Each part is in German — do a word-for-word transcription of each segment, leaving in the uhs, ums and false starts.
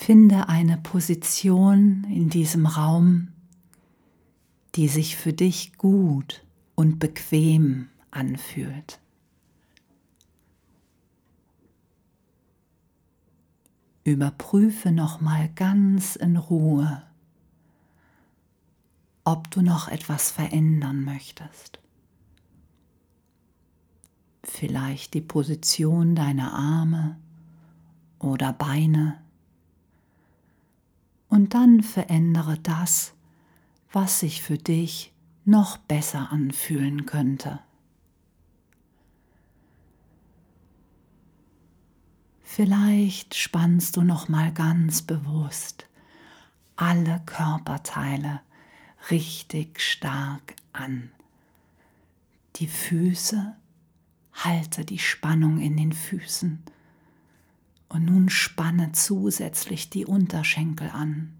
Finde eine Position in diesem Raum, die sich für dich gut und bequem anfühlt. Überprüfe nochmal ganz in Ruhe, ob du noch etwas verändern möchtest. Vielleicht die Position deiner Arme oder Beine. Und dann verändere das, was sich für dich noch besser anfühlen könnte. Vielleicht spannst du noch mal ganz bewusst alle Körperteile richtig stark an. Die Füße, halte die Spannung in den Füßen und nun spanne zusätzlich die Unterschenkel an.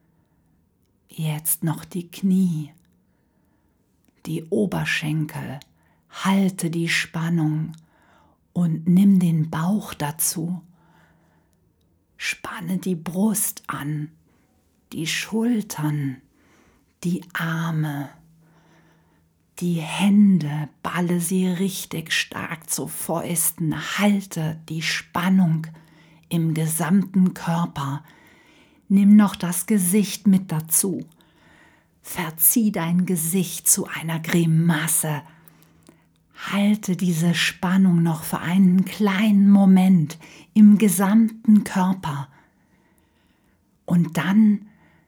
Jetzt noch die Knie, die Oberschenkel, halte die Spannung und nimm den Bauch dazu. Spanne die Brust an, die Schultern, die Arme, die Hände, balle sie richtig stark zu Fäusten, halte die Spannung im gesamten Körper. Nimm noch das Gesicht mit dazu. Verzieh dein Gesicht zu einer Grimasse. Halte diese Spannung noch für einen kleinen Moment im gesamten Körper. Und dann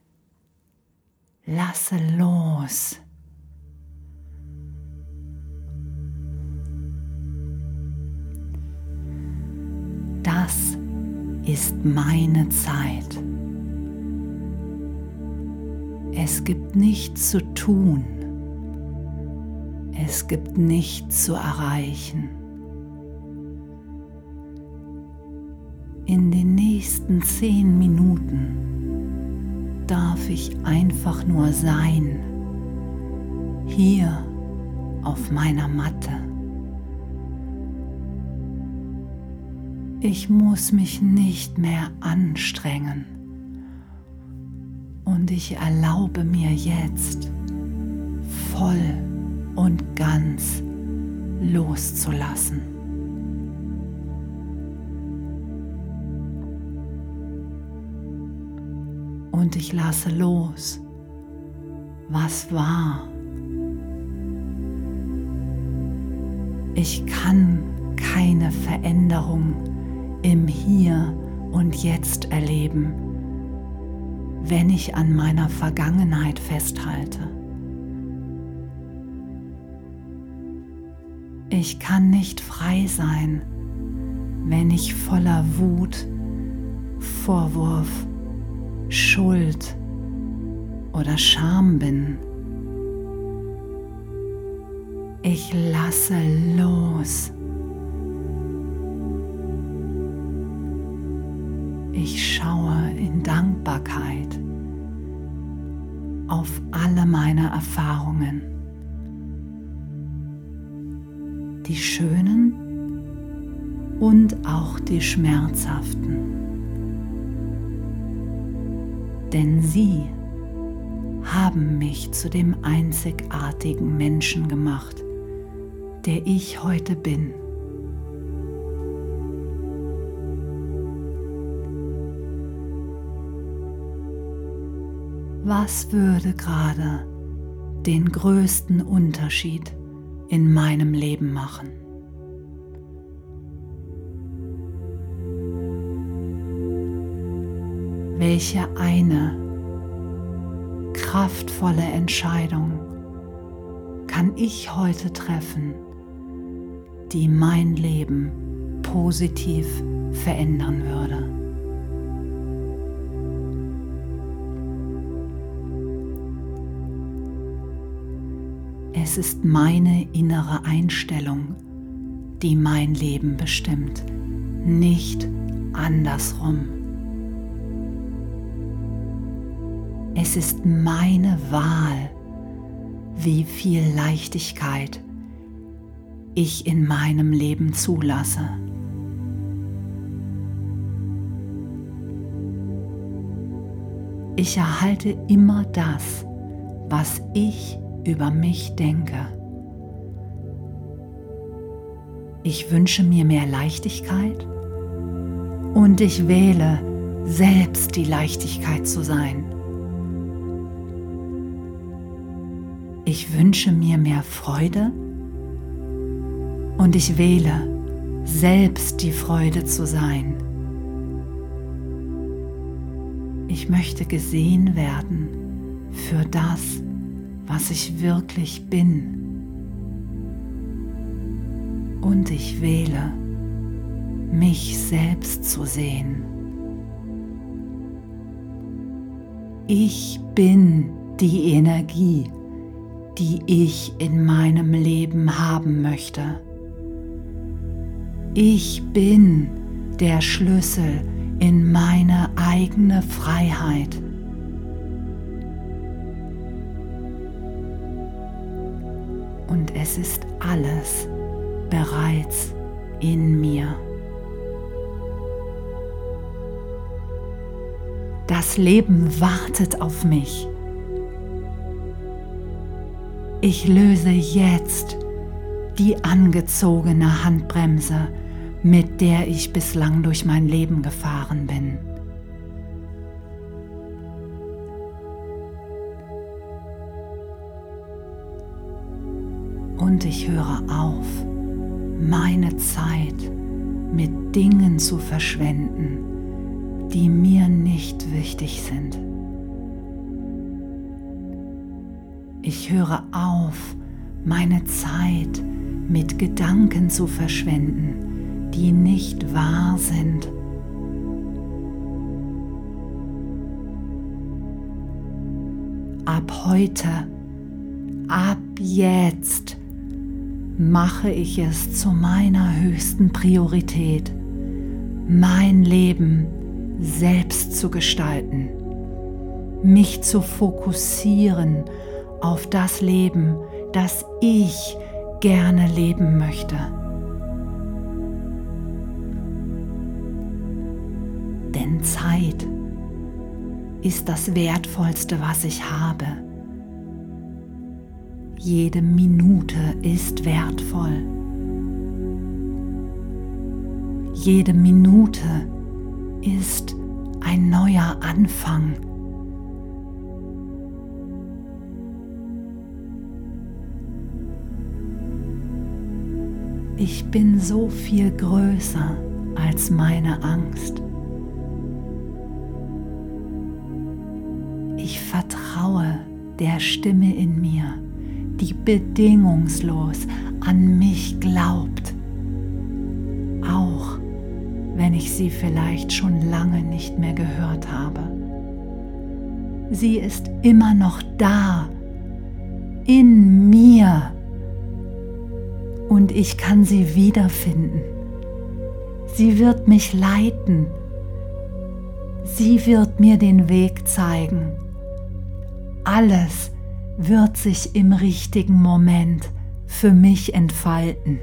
lasse los. Das ist meine Zeit. Es gibt nichts zu tun. Es gibt nichts zu erreichen. In den nächsten zehn Minuten darf ich einfach nur sein, hier auf meiner Matte. Ich muss mich nicht mehr anstrengen und ich erlaube mir jetzt voll und ganz loszulassen. Und ich lasse los, was war. Ich kann keine Veränderung im Hier und Jetzt erleben, wenn ich an meiner Vergangenheit festhalte. Ich kann nicht frei sein, wenn ich voller Wut, Vorwurf, Schuld oder Scham bin. Ich lasse los. Ich schaue in Dankbarkeit auf alle meine Erfahrungen. Die schönen und auch die schmerzhaften. Denn sie haben mich zu dem einzigartigen Menschen gemacht, der ich heute bin. Was würde gerade den größten Unterschied in meinem Leben machen? Welche eine kraftvolle Entscheidung kann ich heute treffen, die mein Leben positiv verändern würde? Es ist meine innere Einstellung, die mein Leben bestimmt, nicht andersrum. Es ist meine Wahl, wie viel Leichtigkeit ich in meinem Leben zulasse. Ich erhalte immer das, was ich über mich denke. Ich wünsche mir mehr Leichtigkeit und ich wähle, selbst die Leichtigkeit zu sein. Ich wünsche mir mehr Freude und ich wähle, selbst die Freude zu sein. Ich möchte gesehen werden für das, was ich wirklich bin. Und ich wähle, mich selbst zu sehen. Ich bin die Energie, die ich in meinem Leben haben möchte. Ich bin der Schlüssel in meine eigene Freiheit. Und es ist alles bereits in mir. Das Leben wartet auf mich. Ich löse jetzt die angezogene Handbremse, mit der ich bislang durch mein Leben gefahren bin. Und ich höre auf, meine Zeit mit Dingen zu verschwenden, die mir nicht wichtig sind. Ich höre auf, meine Zeit mit Gedanken zu verschwenden, die nicht wahr sind. Ab heute, ab jetzt, mache ich es zu meiner höchsten Priorität, mein Leben selbst zu gestalten, mich zu fokussieren auf das Leben, das ich gerne leben möchte. Denn Zeit ist das Wertvollste, was ich habe. Jede Minute ist wertvoll. Jede Minute ist ein neuer Anfang. Ich bin so viel größer als meine Angst. Ich vertraue der Stimme in mir, die bedingungslos an mich glaubt, auch wenn ich sie vielleicht schon lange nicht mehr gehört habe. Sie ist immer noch da, in mir, und ich kann sie wiederfinden. Sie wird mich leiten. Sie wird mir den Weg zeigen. Alles wird sich im richtigen Moment für mich entfalten.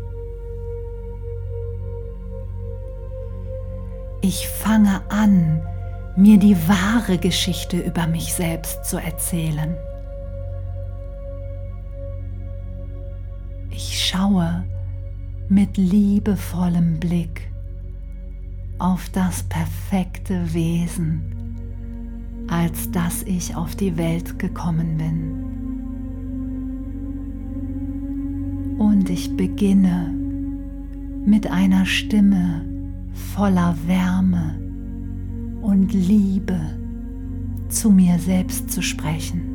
Ich fange an, mir die wahre Geschichte über mich selbst zu erzählen. Ich schaue mit liebevollem Blick auf das perfekte Wesen, als dass ich auf die Welt gekommen bin. Und ich beginne mit einer Stimme voller Wärme und Liebe zu mir selbst zu sprechen.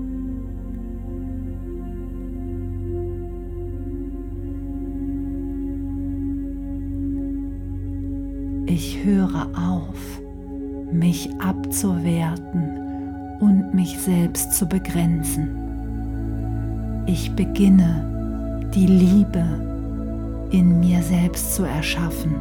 Ich höre auf, mich abzuwerten und mich selbst zu begrenzen. Ich beginne, die Liebe in mir selbst zu erschaffen.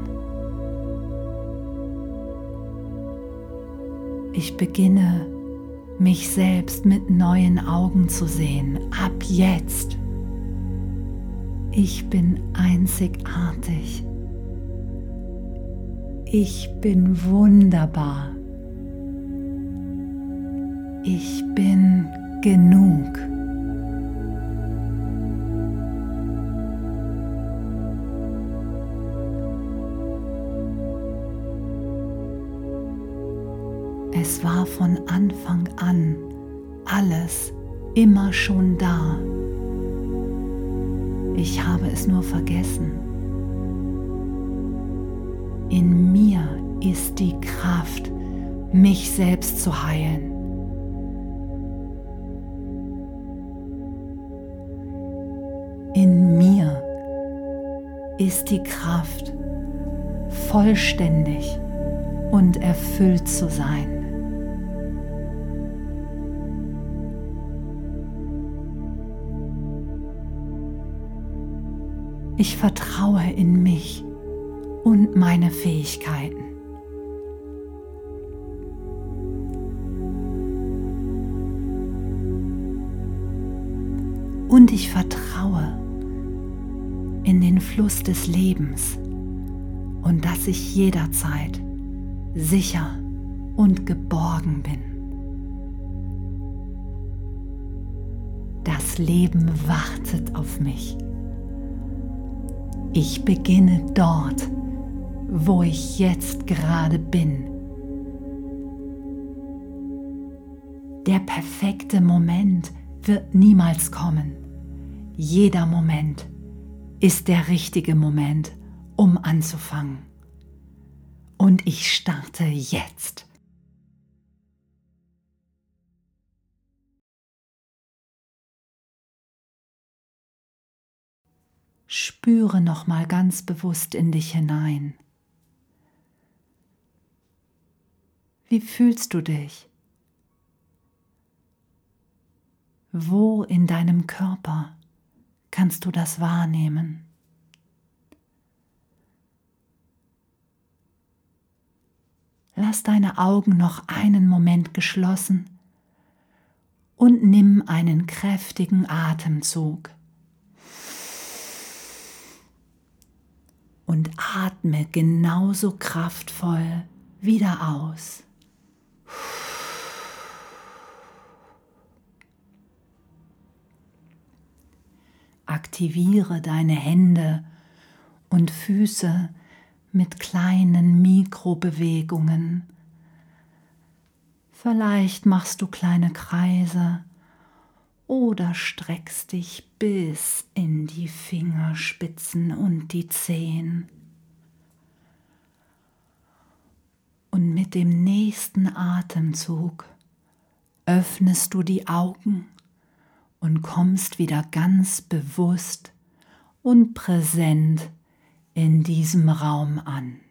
Ich beginne, mich selbst mit neuen Augen zu sehen, ab jetzt. Ich bin einzigartig. Ich bin wunderbar. Ich bin genug. Es war von Anfang an alles immer schon da. Ich habe es nur vergessen. In mir ist die Kraft, mich selbst zu heilen. In mir ist die Kraft, vollständig und erfüllt zu sein. Ich vertraue in mich und meine Fähigkeiten. Und ich vertraue in den Fluss des Lebens und dass ich jederzeit sicher und geborgen bin. Das Leben wartet auf mich. Ich beginne dort, wo ich jetzt gerade bin. Der perfekte Moment wird niemals kommen. Jeder Moment ist der richtige Moment, um anzufangen. Und ich starte jetzt. Spüre nochmal ganz bewusst in dich hinein. Wie fühlst du dich? Wo in deinem Körper kannst du das wahrnehmen? Lass deine Augen noch einen Moment geschlossen und nimm einen kräftigen Atemzug. Und atme genauso kraftvoll wieder aus. Aktiviere deine Hände und Füße mit kleinen Mikrobewegungen. Vielleicht machst du kleine Kreise oder streckst dich bis in die Fingerspitzen und die Zehen. Und mit dem nächsten Atemzug öffnest du die Augen und kommst wieder ganz bewusst und präsent in diesem Raum an.